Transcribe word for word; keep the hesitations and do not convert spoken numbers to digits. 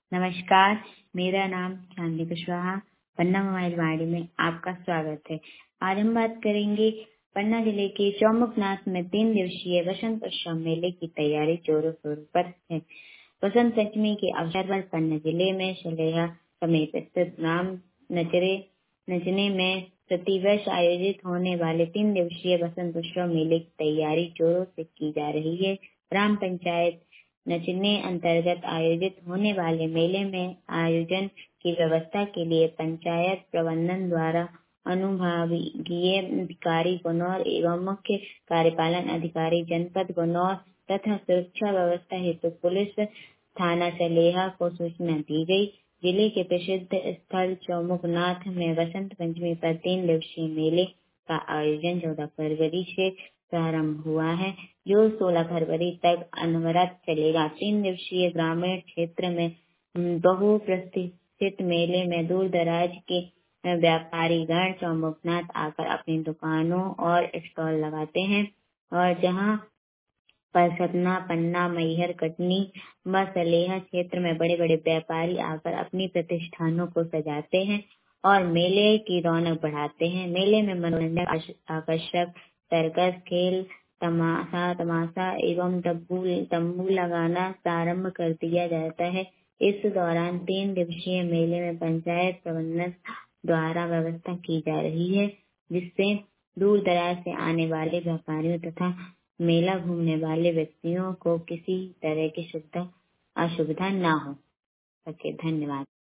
नमस्कार, मेरा नाम चांदनी कुशवाहा, पन्ना मोबाइल वाड़ी में आपका स्वागत है। आज हम बात करेंगे पन्ना जिले के चौमुखनाथ में तीन दिवसीय बसंत उत्सव मेले की तैयारी जोरों शोरों पर है। बसंत पंचमी के अवसर पर पन्ना जिले में सलेहा समेत स्थित राम नचरे नचने में प्रतिवर्ष आयोजित होने वाले तीन दिवसीय बसंत उत्सव मेले की तैयारी जोरों से की जा रही है। ग्राम पंचायत नचने अंतर्गत आयोजित होने वाले मेले में आयोजन की व्यवस्था के लिए पंचायत प्रबंधन द्वारा अनुभागीय अधिकारी गन्नौर एवं मुख्य कार्यपालन अधिकारी जनपद गन्नौर तथा सुरक्षा व्यवस्था हेतु पुलिस थाना सलेहा को सूचना दी गई। जिले के प्रसिद्ध स्थल चौमुखनाथ में बसंत पंचमी पर तीन दिवसीय मेले का आयोजन चौदह फरवरी से प्रारंभ हुआ है, जो सोलह फरवरी तक अनवरत चलेगा। तीन दिवसीय ग्रामीण क्षेत्र में बहुप्रतिष्ठित मेले में दूर दराज के व्यापारी गण चौमुखनाथ आकर अपनी दुकानों और स्टॉल लगाते हैं और जहां पर सतना, पन्ना, मैहर, कटनी व सलेहा क्षेत्र में बड़े बड़े व्यापारी आकर अपनी प्रतिष्ठानों को सजाते हैं और मेले की रौनक बढ़ाते हैं। मेले में मनोरंजन आकर्षक सर्कस, खेल, तमाशा तमाशा एवं तब्बू तंबू लगाना प्रारंभ कर दिया जाता है। इस दौरान तीन दिवसीय मेले में पंचायत प्रबंधन द्वारा व्यवस्था की जा रही है, जिससे दूर दराज से आने वाले व्यापारियों तथा मेला घूमने वाले व्यक्तियों को किसी तरह की सुविधा असुविधा न हो सके। धन्यवाद।